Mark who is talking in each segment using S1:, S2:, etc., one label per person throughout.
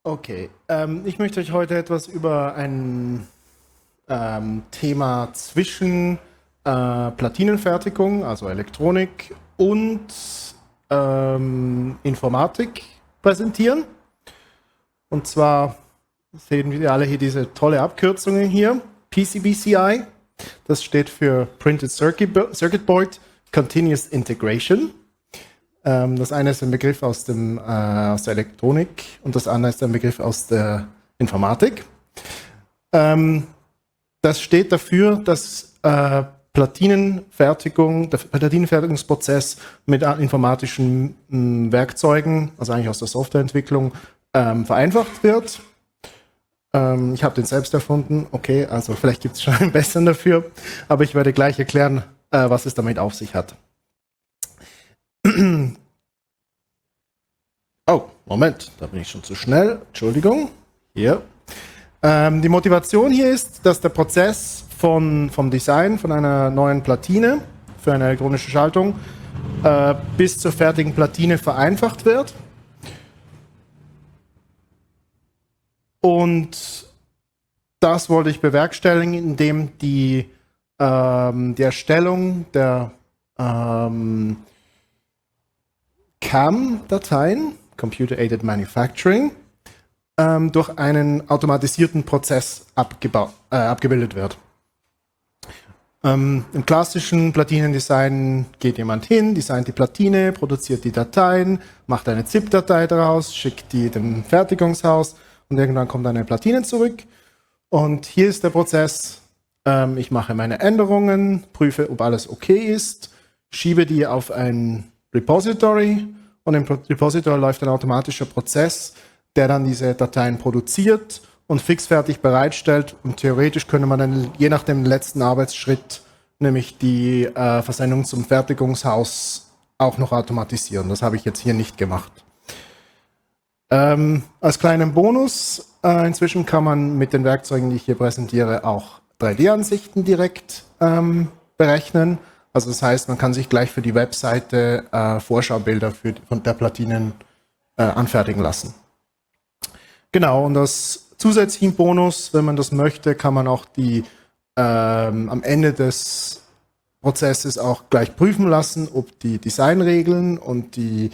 S1: Okay, ich möchte euch heute etwas über ein Thema zwischen Platinenfertigung, also Elektronik, und Informatik präsentieren. Und zwar sehen wir alle hier diese tolle Abkürzungen hier. PCBCI, das steht für Printed Circuit Board Continuous Integration. Das eine ist ein Begriff aus der Elektronik und das andere ist ein Begriff aus der Informatik. Das steht dafür, dass der Platinenfertigungsprozess mit informatischen Werkzeugen, also eigentlich aus der Softwareentwicklung, vereinfacht wird. Ich habe den selbst erfunden, okay, also vielleicht gibt es schon einen besseren dafür, aber ich werde gleich erklären, was es damit auf sich hat. Oh, Moment, da bin ich schon zu schnell. Entschuldigung. Hier. Die Motivation hier ist, dass der Prozess vom Design von einer neuen Platine für eine elektronische Schaltung bis zur fertigen Platine vereinfacht wird. Und das wollte ich bewerkstelligen, indem die Erstellung der CAM-Dateien, Computer Aided Manufacturing, durch einen automatisierten Prozess abgebildet wird. Im klassischen Platinendesign geht jemand hin, designt die Platine, produziert die Dateien, macht eine ZIP-Datei daraus, schickt die dem Fertigungshaus und irgendwann kommt eine Platine zurück. Und hier ist der Prozess, ich mache meine Änderungen, prüfe, ob alles okay ist, schiebe die auf ein Repository und im Repository läuft ein automatischer Prozess, der dann diese Dateien produziert und fixfertig bereitstellt. Und theoretisch könnte man dann je nach dem letzten Arbeitsschritt, nämlich die Versendung zum Fertigungshaus, auch noch automatisieren. Das habe ich jetzt hier nicht gemacht. Als kleinen Bonus, inzwischen kann man mit den Werkzeugen, die ich hier präsentiere, auch 3D-Ansichten direkt berechnen. Also das heißt, man kann sich gleich für die Webseite Vorschaubilder von der Platinen anfertigen lassen. Genau, und als zusätzlichen Bonus, wenn man das möchte, kann man auch die am Ende des Prozesses auch gleich prüfen lassen, ob die Designregeln und ich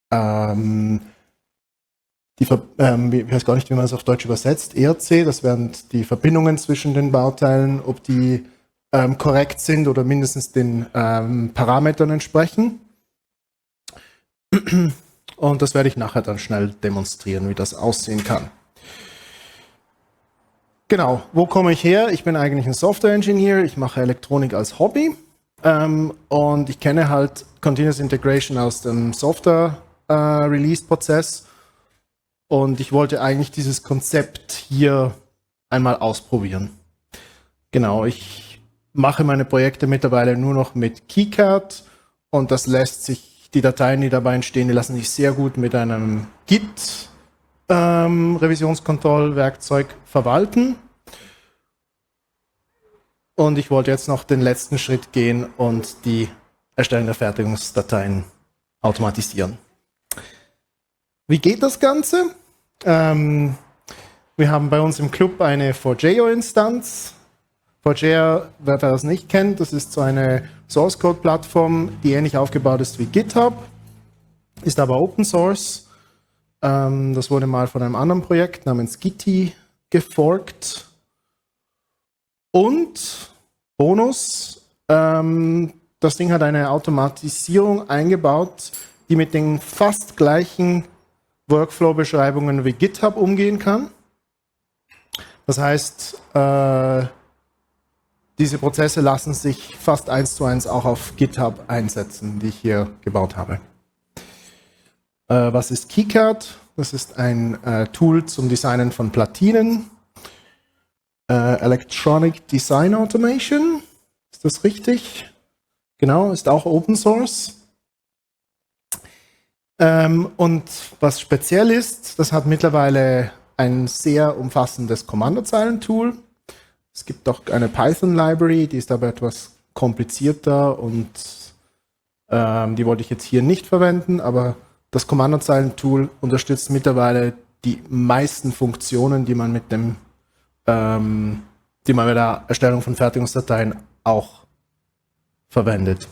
S1: weiß gar nicht, wie man es auf Deutsch übersetzt, ERC, das wären die Verbindungen zwischen den Bauteilen, ob die korrekt sind oder mindestens den Parametern entsprechen. Und das werde ich nachher dann schnell demonstrieren, wie das aussehen kann. Genau, wo komme ich her? Ich bin eigentlich ein Software-Engineer, ich mache Elektronik als Hobby und ich kenne halt Continuous Integration aus dem Software-Release-Prozess und ich wollte eigentlich dieses Konzept hier einmal ausprobieren. Genau, ich mache meine Projekte mittlerweile nur noch mit KiCad und das lässt sich, die Dateien, die dabei entstehen, die lassen sich sehr gut mit einem Git Revisionskontrollwerkzeug verwalten. Und ich wollte jetzt noch den letzten Schritt gehen und die Erstellung der Fertigungsdateien automatisieren. Wie geht das Ganze? Wir haben bei uns im Club eine 4JO-Instanz. 4JO, wer das nicht kennt, das ist so eine Source-Code-Plattform, die ähnlich aufgebaut ist wie GitHub, ist aber Open Source. Das wurde mal von einem anderen Projekt namens Gitti geforkt. Und Bonus, das Ding hat eine Automatisierung eingebaut, die mit den fast gleichen Workflow-Beschreibungen wie GitHub umgehen kann. Das heißt, diese Prozesse lassen sich fast 1:1 auch auf GitHub einsetzen, die ich hier gebaut habe. Was ist KiCad? Das ist ein Tool zum Designen von Platinen. Electronic Design Automation, ist das richtig? Genau, ist auch Open Source. Und was speziell ist, das hat mittlerweile ein sehr umfassendes Kommandozeilen-Tool. Es gibt auch eine Python-Library, die ist aber etwas komplizierter und die wollte ich jetzt hier nicht verwenden, aber das Kommandozeilen-Tool unterstützt mittlerweile die meisten Funktionen, die man mit dem, die man bei der Erstellung von Fertigungsdateien auch verwendet.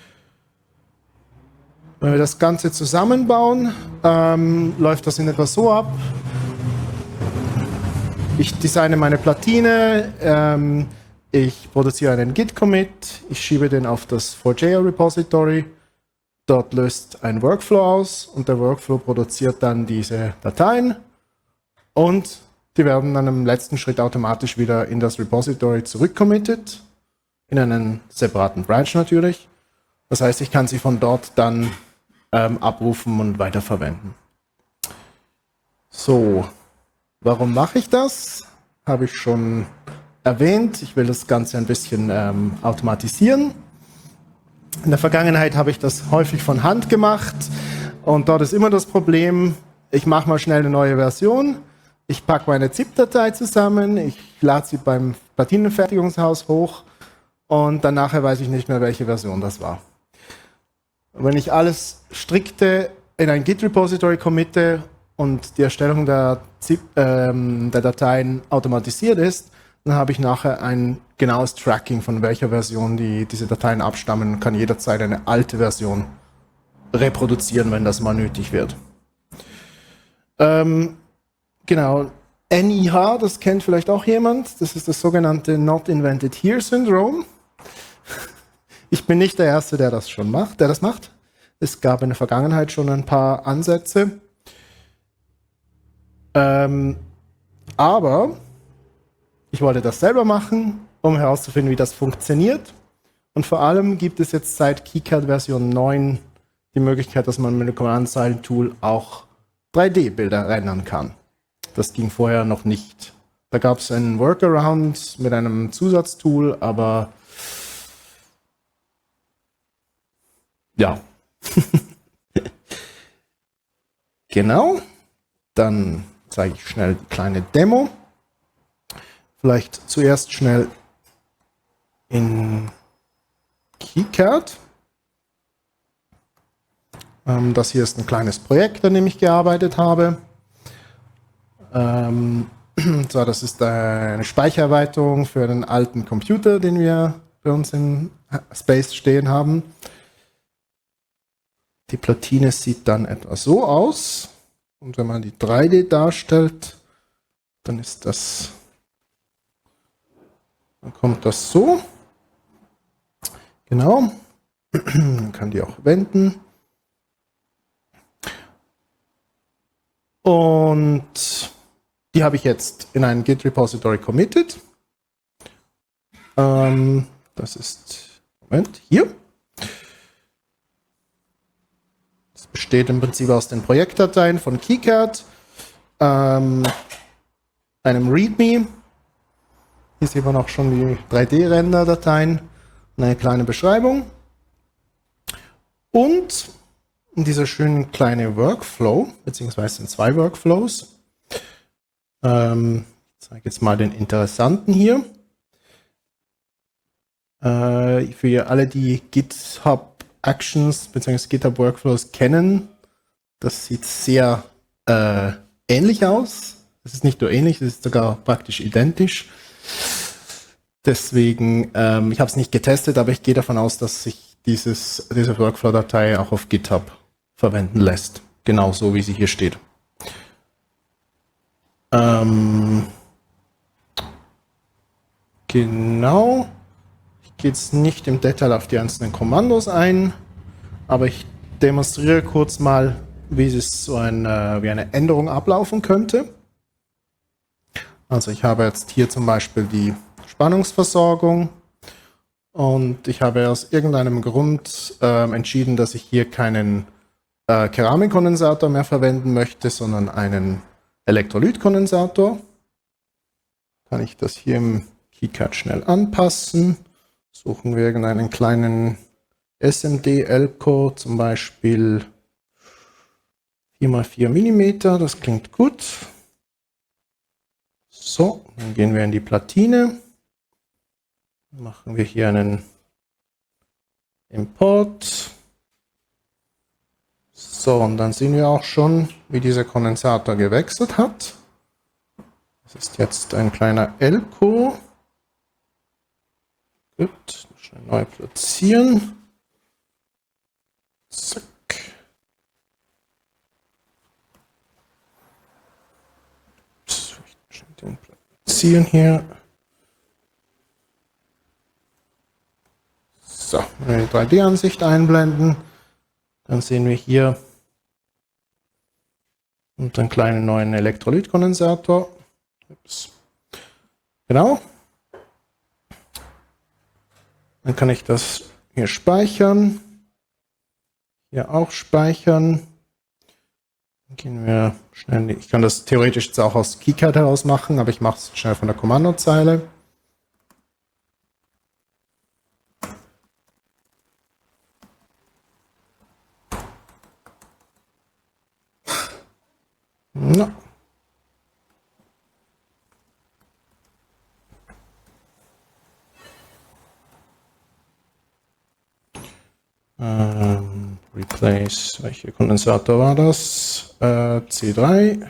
S1: Wenn wir das Ganze zusammenbauen, läuft das in etwa so ab. Ich designe meine Platine, ich produziere einen Git-Commit, ich schiebe den auf das 4JL-Repository, dort löst ein Workflow aus und der Workflow produziert dann diese Dateien und die werden dann im letzten Schritt automatisch wieder in das Repository zurückcommitted, in einen separaten Branch natürlich. Das heißt, ich kann sie von dort dann abrufen und weiterverwenden. So, warum mache ich das? Habe ich schon erwähnt. Ich will das Ganze ein bisschen automatisieren. In der Vergangenheit habe ich das häufig von Hand gemacht und dort ist immer das Problem, ich mache mal schnell eine neue Version, ich packe meine ZIP-Datei zusammen, ich lade sie beim Platinenfertigungshaus hoch und dann nachher weiß ich nicht mehr, welche Version das war. Wenn ich alles strikte in ein Git-Repository committe und die Erstellung der Dateien automatisiert ist, dann habe ich nachher ein genaues Tracking, von welcher Version diese Dateien abstammen und kann jederzeit eine alte Version reproduzieren, wenn das mal nötig wird. Genau, NIH, das kennt vielleicht auch jemand, das ist das sogenannte Not Invented Here Syndrome. Ich bin nicht der Erste, der das macht. Es gab in der Vergangenheit schon ein paar Ansätze. Aber ich wollte das selber machen, um herauszufinden, wie das funktioniert. Und vor allem gibt es jetzt seit KiCad Version 9 die Möglichkeit, dass man mit dem Command-Zeilen-Tool auch 3D-Bilder rendern kann. Das ging vorher noch nicht. Da gab es einen Workaround mit einem Zusatztool, aber ja. Genau. Dann zeige ich schnell die kleine Demo. Vielleicht zuerst schnell in KiCad. Das hier ist ein kleines Projekt, an dem ich gearbeitet habe. So, das ist eine Speichererweiterung für einen alten Computer, den wir bei uns im Space stehen haben. Die Platine sieht dann etwa so aus. Und wenn man die 3D darstellt, dann kommt das so. Genau. Man kann die auch wenden. Und die habe ich jetzt in ein Git-Repository committed. Das ist, Moment, hier. Das besteht im Prinzip aus den Projektdateien von KiCad, einem README. Hier sieht man auch schon die 3D-Render-Dateien und eine kleine Beschreibung. Und dieser schöne kleine Workflow, beziehungsweise sind 2 Workflows. Ich zeige jetzt mal den interessanten hier. Für alle, die GitHub Actions bzw. GitHub Workflows kennen, das sieht sehr ähnlich aus. Es ist nicht nur ähnlich, es ist sogar praktisch identisch. Deswegen, ich habe es nicht getestet, aber ich gehe davon aus, dass sich diese Workflow-Datei auch auf GitHub verwenden lässt. Genauso wie sie hier steht. Genau. Ich gehe jetzt nicht im Detail auf die einzelnen Kommandos ein, aber ich demonstriere kurz mal, wie eine Änderung ablaufen könnte. Also ich habe jetzt hier zum Beispiel die Spannungsversorgung und ich habe aus irgendeinem Grund entschieden, dass ich hier keinen Keramikkondensator mehr verwenden möchte, sondern einen Elektrolytkondensator. Kann ich das hier im KiCad schnell anpassen. Suchen wir irgendeinen kleinen SMD-Elko, zum Beispiel 4x4 mm, das klingt gut. So, dann gehen wir in die Platine. Machen wir hier einen Import. So. So, und dann sehen wir auch schon, wie dieser Kondensator gewechselt hat. Das ist jetzt ein kleiner Elko. Gut, schnell neu platzieren. Zack. So, schnell den platzieren hier. So, wenn wir die 3D-Ansicht einblenden, dann sehen wir hier einen kleinen neuen Elektrolytkondensator. Ups. Genau. Dann kann ich das hier speichern. Hier auch speichern. Dann gehen wir schnell. Ich kann das theoretisch jetzt auch aus KiCad heraus machen, aber ich mache es schnell von der Kommandozeile. No. Replace, welcher Kondensator war das? C3.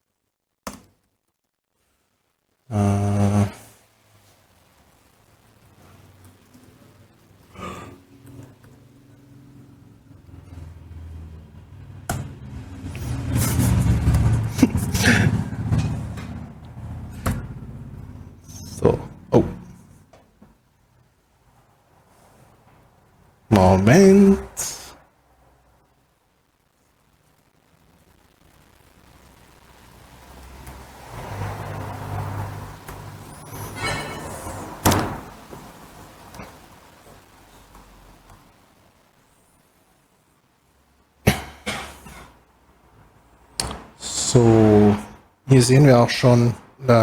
S1: So, oh. Moment. So, hier sehen wir auch schon,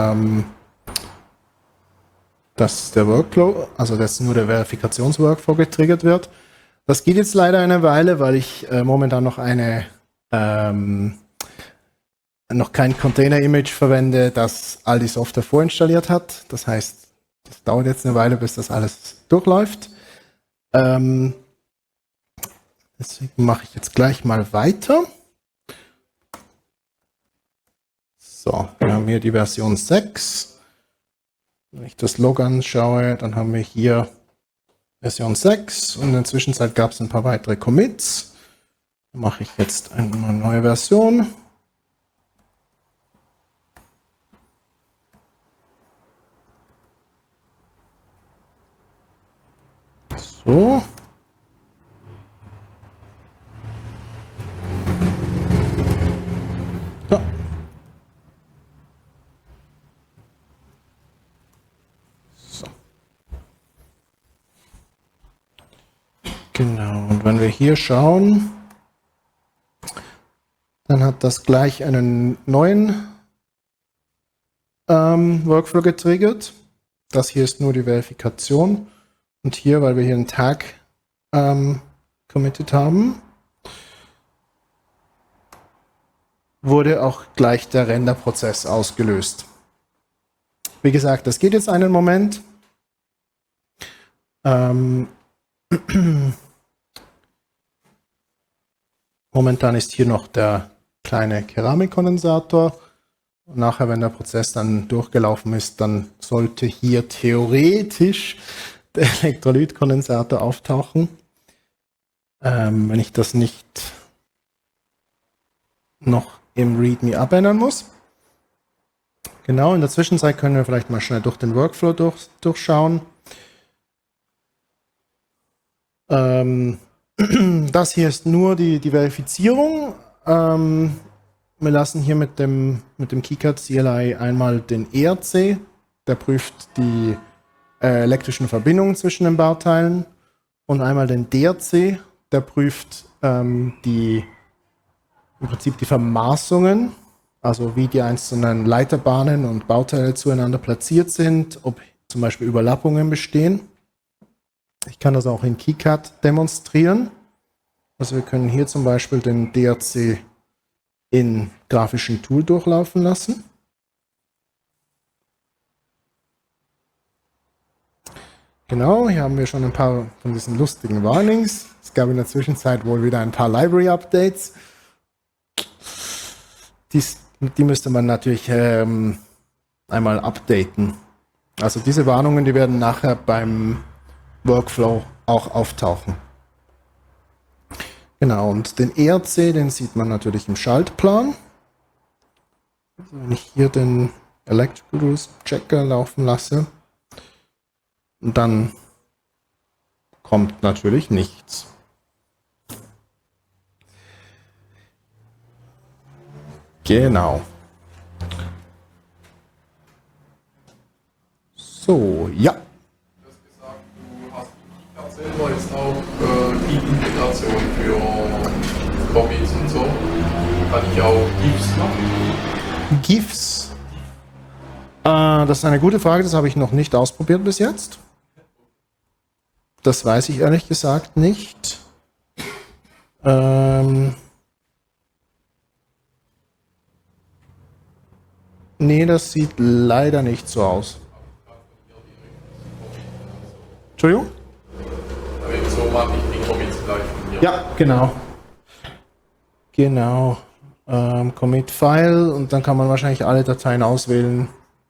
S1: dass der Workflow, also dass nur der Verifikationsworkflow getriggert wird. Das geht jetzt leider eine Weile, weil ich momentan noch noch kein Container-Image verwende, das all die Software vorinstalliert hat. Das heißt, das dauert jetzt eine Weile, bis das alles durchläuft. Deswegen mache ich jetzt gleich mal weiter. So, wir haben hier die Version 6. Wenn ich das Log anschaue, dann haben wir hier Version 6 und in der Zwischenzeit gab es ein paar weitere Commits. Da mache ich jetzt eine neue Version. So. Ja. So. Genau, und wenn wir hier schauen, dann hat das gleich einen neuen Workflow getriggert. Das hier ist nur die Verifikation. Und hier, weil wir hier einen Tag committed haben, wurde auch gleich der Renderprozess ausgelöst. Wie gesagt, das geht jetzt einen Moment. Momentan ist hier noch der kleine Keramikkondensator. Und nachher, wenn der Prozess dann durchgelaufen ist, dann sollte hier theoretisch der Elektrolytkondensator auftauchen. Wenn ich das nicht noch im README abändern muss. Genau, in der Zwischenzeit können wir vielleicht mal schnell durch den Workflow durchschauen. Das hier ist nur die Verifizierung. Wir lassen hier mit dem KiCad CLI einmal den ERC, der prüft die elektrischen Verbindungen zwischen den Bauteilen, und einmal den DRC, der prüft im Prinzip die Vermaßungen, also wie die einzelnen Leiterbahnen und Bauteile zueinander platziert sind, ob zum Beispiel Überlappungen bestehen. Ich kann das auch in KiCad demonstrieren. Also wir können hier zum Beispiel den DRC in grafischen Tool durchlaufen lassen. Genau, hier haben wir schon ein paar von diesen lustigen Warnings. Es gab in der Zwischenzeit wohl wieder ein paar Library-Updates. die müsste man natürlich einmal updaten. Also diese Warnungen, die werden nachher beim Workflow auch auftauchen. Genau, und den ERC, den sieht man natürlich im Schaltplan. Also wenn ich hier den Electrical Rules Checker laufen lasse, dann kommt natürlich nichts. Genau. So, ja.
S2: Du hast gesagt, du hast in selber jetzt auch die Integration für Comics und so. Kann ich auch GIFs machen?
S1: GIFs? Das ist eine gute Frage, das habe ich noch nicht ausprobiert bis jetzt. Das weiß ich ehrlich gesagt nicht. Nee, das sieht leider nicht so aus. Entschuldigung?
S2: Aber so mache ich die Comics gleich von mir.
S1: Ja, genau. Genau. Commit File und dann kann man wahrscheinlich alle Dateien auswählen.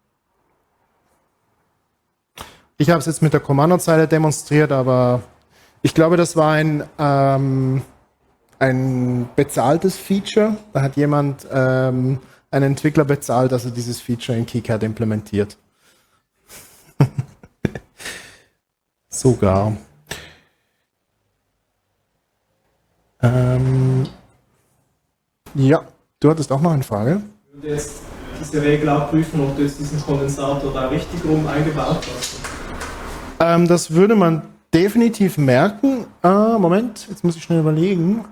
S1: Ich habe es jetzt mit der Kommandozeile demonstriert, aber ich glaube, das war ein bezahltes Feature. Da hat jemand einen Entwickler bezahlt, dass er dieses Feature in KiCad implementiert. Sogar. Ja, du hattest auch noch eine Frage.
S3: Ich würde jetzt diese Regel abprüfen, ob du jetzt diesen Kondensator da richtig rum eingebaut hast.
S1: Das würde man definitiv merken. Moment, jetzt muss ich schnell überlegen.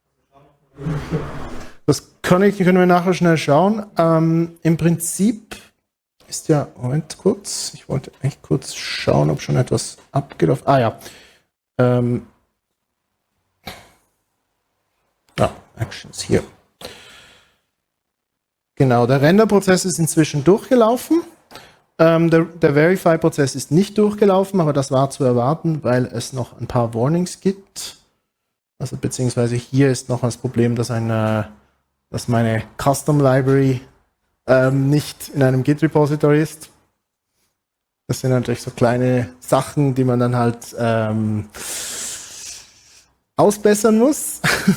S1: Das können wir nachher schnell schauen. Im Prinzip ist ja, Moment kurz, ich wollte echt kurz schauen, ob schon etwas abgelaufen ist. Ah ja. Actions hier. Genau, der Render-Prozess ist inzwischen durchgelaufen. Der Verify-Prozess ist nicht durchgelaufen, aber das war zu erwarten, weil es noch ein paar Warnings gibt. Also beziehungsweise hier ist noch das Problem, dass meine Custom Library nicht in einem Git-Repository ist. Das sind natürlich so kleine Sachen, die man dann halt ausbessern muss.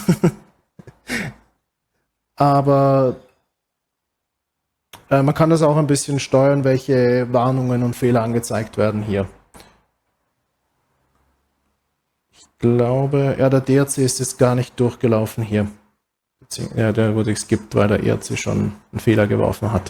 S1: Aber man kann das auch ein bisschen steuern, welche Warnungen und Fehler angezeigt werden hier. Ich glaube, ja, der DRC ist jetzt gar nicht durchgelaufen hier. Ja, der wurde geskippt, weil der ERC schon einen Fehler geworfen hat.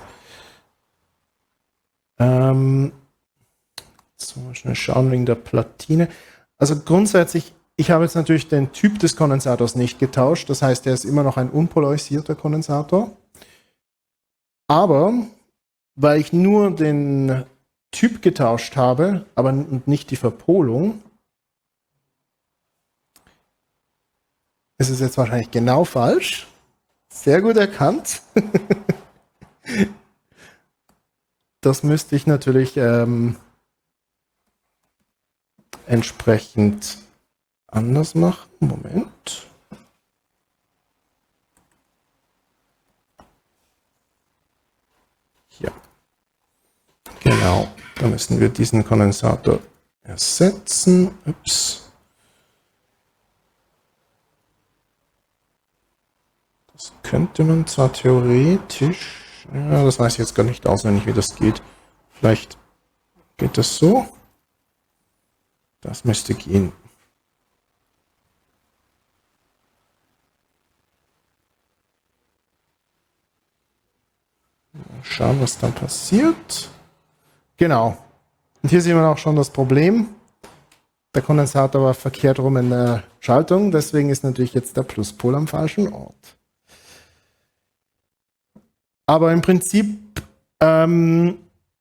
S1: So, mal schnell schauen wegen der Platine. Also grundsätzlich, ich habe jetzt natürlich den Typ des Kondensators nicht getauscht. Das heißt, er ist immer noch ein unpolarisierter Kondensator. Aber weil ich nur den Typ getauscht habe, aber nicht die Verpolung, ist es jetzt wahrscheinlich genau falsch. Sehr gut erkannt. Das müsste ich natürlich entsprechend anders machen. Moment. Ja. Genau. Da müssen wir diesen Kondensator ersetzen. Ups. Das könnte man zwar theoretisch, ja, das weiß ich jetzt gar nicht auswendig, wie das geht. Vielleicht geht das so. Das müsste gehen. Mal schauen, was dann passiert. Genau. Und hier sehen wir auch schon das Problem. Der Kondensator war verkehrt rum in der Schaltung, deswegen ist natürlich jetzt der Pluspol am falschen Ort. Aber im Prinzip, also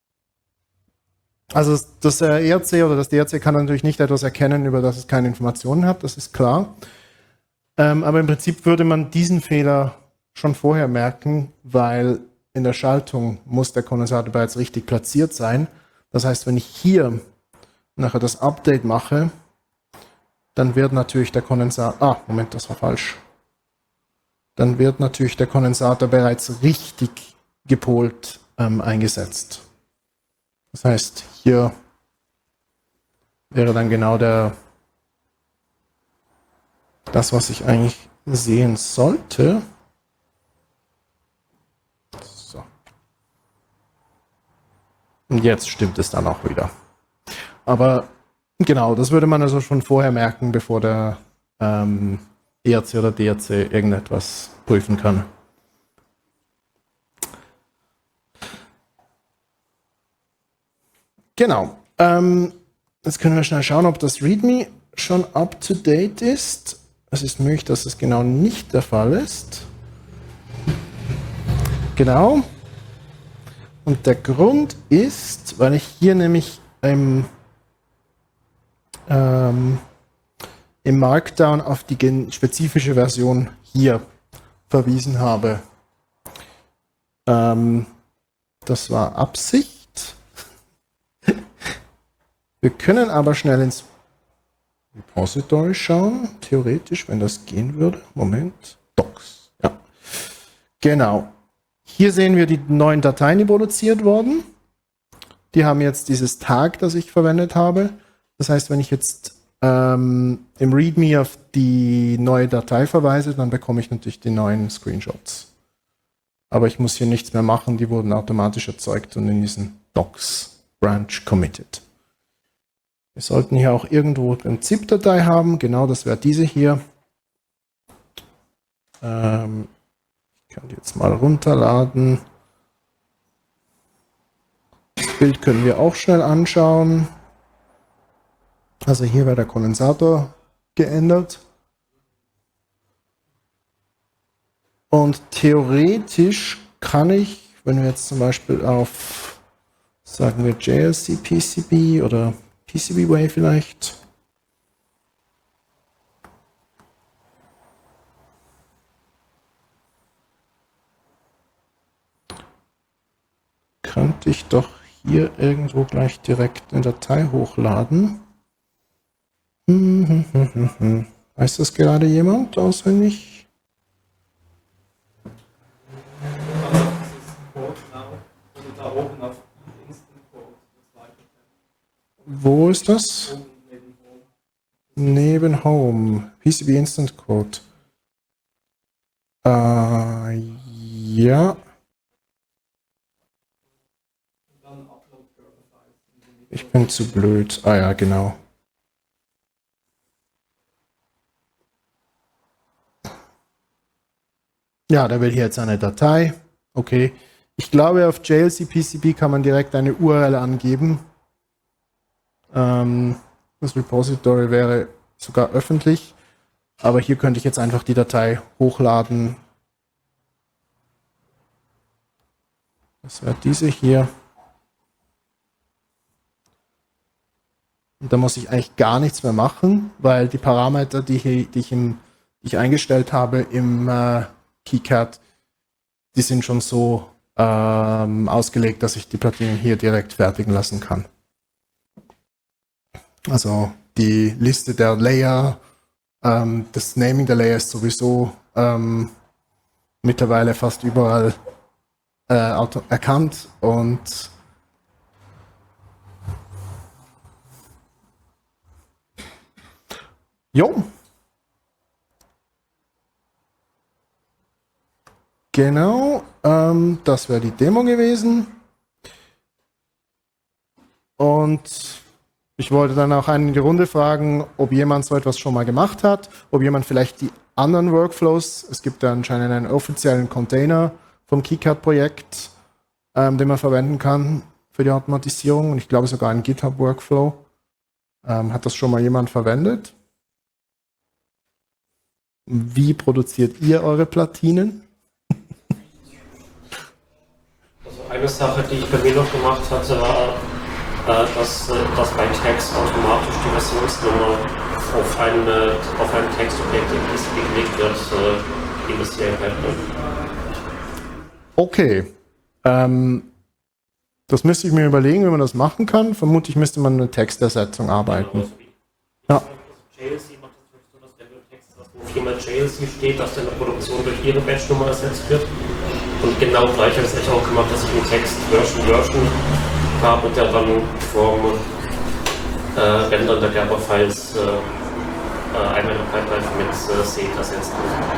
S1: das ERC oder das DRC kann natürlich nicht etwas erkennen, über das es keine Informationen hat, das ist klar. Aber im Prinzip würde man diesen Fehler schon vorher merken, weil in der Schaltung muss der Kondensator bereits richtig platziert sein. Das heißt, wenn ich hier nachher das Update mache, dann wird natürlich der Kondensator... Ah, Moment, das war falsch. dann wird natürlich der Kondensator bereits richtig gepolt eingesetzt. Das heißt, hier wäre dann genau das, was ich eigentlich sehen sollte. So. Und jetzt stimmt es dann auch wieder. Aber genau, das würde man also schon vorher merken, bevor der ERC oder DRC irgendetwas prüfen kann. Genau. Jetzt können wir schnell schauen, ob das README schon up to date ist. Es ist möglich, dass es genau nicht der Fall ist. Genau. Und der Grund ist, weil ich hier nämlich im Markdown auf die spezifische Version hier verwiesen habe. Das war Absicht. Wir können aber schnell ins Repository schauen, theoretisch, wenn das gehen würde. Moment, Docs. Ja. Genau. Hier sehen wir die neuen Dateien, die produziert wurden. Die haben jetzt dieses Tag, das ich verwendet habe. Das heißt, wenn ich jetzt im README auf die neue Datei verweise, dann bekomme ich natürlich die neuen Screenshots. Aber ich muss hier nichts mehr machen, die wurden automatisch erzeugt und in diesen Docs Branch committed. Wir sollten hier auch irgendwo eine ZIP-Datei haben, genau, das wäre diese hier. Ich kann die jetzt mal runterladen. Das Bild können wir auch schnell anschauen. Also hier wäre der Kondensator geändert. Und theoretisch kann ich, wenn wir jetzt zum Beispiel auf, sagen wir JLC PCB oder PCBWay vielleicht, könnte ich doch hier irgendwo gleich direkt eine Datei hochladen. Weiß das gerade jemand auswendig? Wo ist das? Neben Home. PCB Instant Code. Ja. Ich bin zu blöd. Ah ja, genau. Ja, da will hier jetzt eine Datei. Okay. Ich glaube, auf JLC PCB kann man direkt eine URL angeben. Das Repository wäre sogar öffentlich. Aber hier könnte ich jetzt einfach die Datei hochladen. Das wäre diese hier. Und da muss ich eigentlich gar nichts mehr machen, weil die Parameter, die ich eingestellt habe im KiCad, die sind schon so ausgelegt, dass ich die Platinen hier direkt fertigen lassen kann. Also die Liste der Layer, das Naming der Layer ist sowieso mittlerweile fast überall erkannt und jo. Genau, das wäre die Demo gewesen. Und ich wollte dann auch einen in die Runde fragen, ob jemand so etwas schon mal gemacht hat, ob jemand vielleicht die anderen Workflows, es gibt da anscheinend einen offiziellen Container vom KiCad-Projekt, den man verwenden kann für die Automatisierung und ich glaube sogar einen GitHub-Workflow. Hat das schon mal jemand verwendet? Wie produziert ihr eure Platinen?
S4: Also eine Sache, die ich bei mir noch gemacht hatte, war, dass bei Text automatisch die Versionsnummer auf ein Textobjekt im PCB gelegt wird, wie das hier erkennt.
S1: Okay. Das müsste ich mir überlegen, wie man das machen kann. Vermutlich müsste man eine Textersetzung arbeiten. Ja.
S4: JLC macht das so, dass wenn du Text hast, wo 4 JLC steht, dass in der Produktion durch ihre Batchnummer ersetzt wird. Und genau gleich habe ich es auch gemacht, dass ich einen Text Version habe, der dann vom Rendern der Gerber-Files einmal in der Pipeline mit Seed ersetzt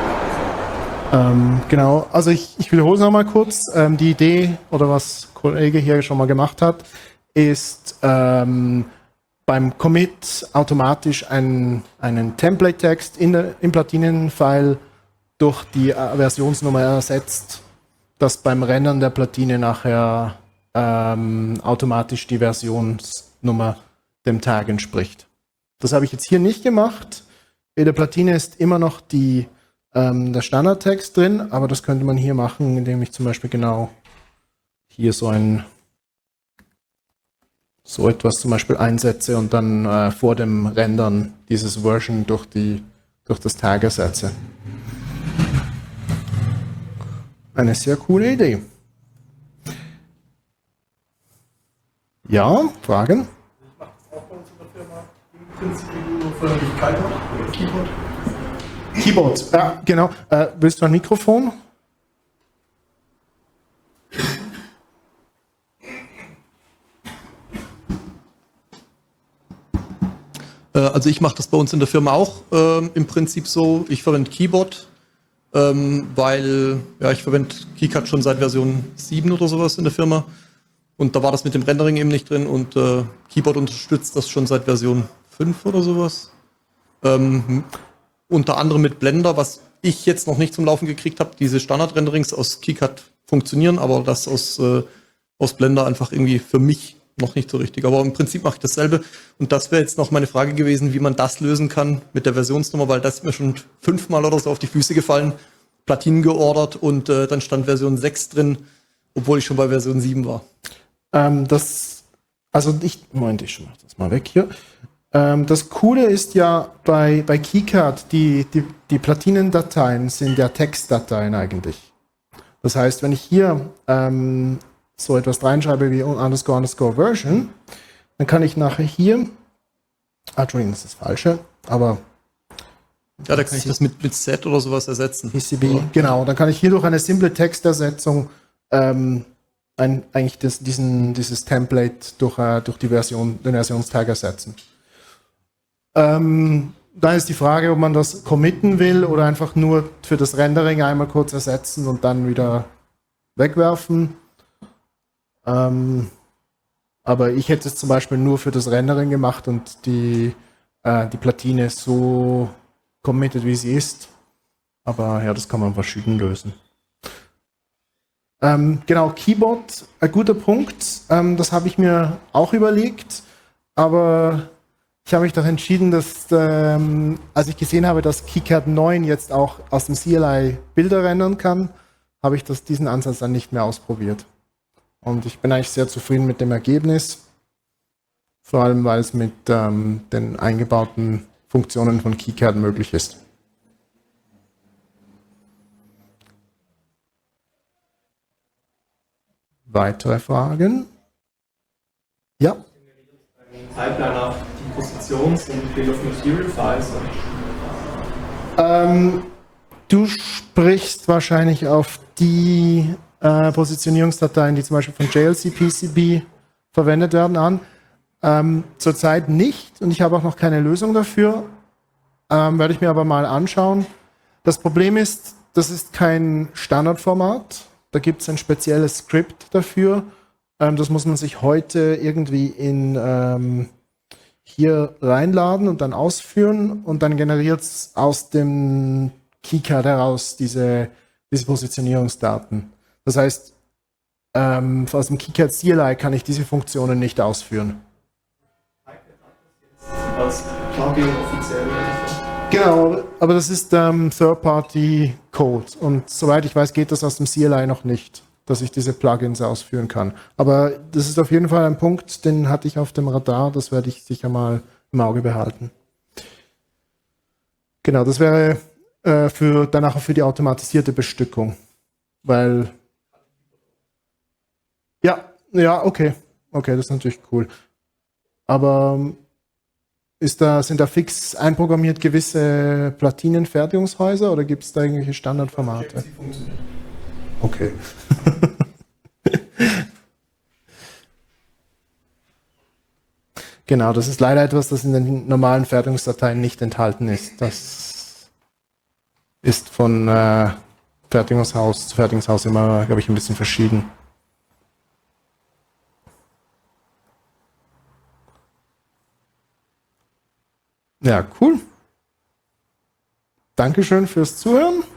S4: wird.
S1: Genau, also ich wiederhole es nochmal kurz. Die Idee, oder was Kollege hier schon mal gemacht hat, ist beim Commit automatisch einen Template-Text im Platinen-File durch die Versionsnummer ersetzt, dass beim Rendern der Platine nachher automatisch die Versionsnummer dem Tag entspricht. Das habe ich jetzt hier nicht gemacht. In der Platine ist immer noch der Standardtext drin, aber das könnte man hier machen, indem ich zum Beispiel genau hier so etwas zum Beispiel einsetze und dann vor dem Rendern dieses Version durch das Tag ersetze. Eine sehr coole Idee. Ja, Fragen?
S2: Ich mache das auch bei uns in der Firma. Im Prinzip nur für die Keyboard.
S1: Keyboard, ja, genau. Willst du ein Mikrofon?
S5: Also ich mache das bei uns in der Firma auch im Prinzip so. Ich verwende Keyboard, weil ich verwende KiCad schon seit Version 7 oder sowas in der Firma. Und da war das mit dem Rendering eben nicht drin und Keyboard unterstützt das schon seit Version 5 oder sowas. Unter anderem mit Blender, was ich jetzt noch nicht zum Laufen gekriegt habe. Diese Standard-Renderings aus KiCad funktionieren, aber das aus Blender einfach irgendwie für mich noch nicht so richtig. Aber im Prinzip mache ich dasselbe. Und das wäre jetzt noch meine Frage gewesen, wie man das lösen kann mit der Versionsnummer, weil das ist mir schon 5-mal oder so auf die Füße gefallen. Platinen geordert und dann stand Version 6 drin, obwohl ich schon bei Version 7 war.
S1: Ich mach das mal weg hier. Das Coole ist ja bei KiCad, die Platinendateien sind ja Textdateien eigentlich. Das heißt, wenn ich hier so etwas reinschreibe wie _ Version, dann kann ich nachher hier, Entschuldigung, das ist das Falsche, aber
S5: ja, da kann ich das mit Set oder sowas ersetzen.
S1: PCB, genau, dann kann ich hier durch eine simple Textersetzung dieses Template durch den Versionstag ersetzen. Dann ist die Frage, ob man das committen will oder einfach nur für das Rendering einmal kurz ersetzen und dann wieder wegwerfen. Aber ich hätte es zum Beispiel nur für das Rendering gemacht und die Platine so committed, wie sie ist. Aber ja, das kann man verschieden lösen. Genau, Keyboard, ein guter Punkt. Das habe ich mir auch überlegt, aber ich habe mich doch entschieden, dass als ich gesehen habe, dass KiCad 9 jetzt auch aus dem CLI Bilder rendern kann, habe ich diesen Ansatz dann nicht mehr ausprobiert. Und ich bin eigentlich sehr zufrieden mit dem Ergebnis, vor allem weil es mit den eingebauten Funktionen von KiCad möglich ist. Weitere Fragen? Ja.
S3: Pipeline auf die Positions- und Bill of Material Files.
S1: Du sprichst wahrscheinlich auf die Positionierungsdateien, die zum Beispiel von JLC PCB verwendet werden, an. Zurzeit nicht und ich habe auch noch keine Lösung dafür. Werde ich mir aber mal anschauen. Das Problem ist, das ist kein Standardformat. Da gibt es ein spezielles Skript dafür. Das muss man sich heute irgendwie hier reinladen und dann ausführen und dann generiert es aus dem KiCad heraus diese Positionierungsdaten. Das heißt, aus dem KiCad CLI kann ich diese Funktionen nicht ausführen.
S3: Als Plugin offiziell.
S1: Genau, aber das ist Third-Party-Code und soweit ich weiß, geht das aus dem CLI noch nicht, dass ich diese Plugins ausführen kann. Aber das ist auf jeden Fall ein Punkt, den hatte ich auf dem Radar, das werde ich sicher mal im Auge behalten. Genau, das wäre danach auch für die automatisierte Bestückung, weil ja, okay, das ist natürlich cool. Aber sind da fix einprogrammiert gewisse Platinenfertigungshäuser oder gibt es da irgendwelche Standardformate?
S5: Sie funktioniert.
S1: Okay. Genau, das ist leider etwas, das in den normalen Fertigungsdateien nicht enthalten ist. Das ist von Fertigungshaus zu Fertigungshaus immer, glaube ich, ein bisschen verschieden. Ja, cool. Dankeschön fürs Zuhören.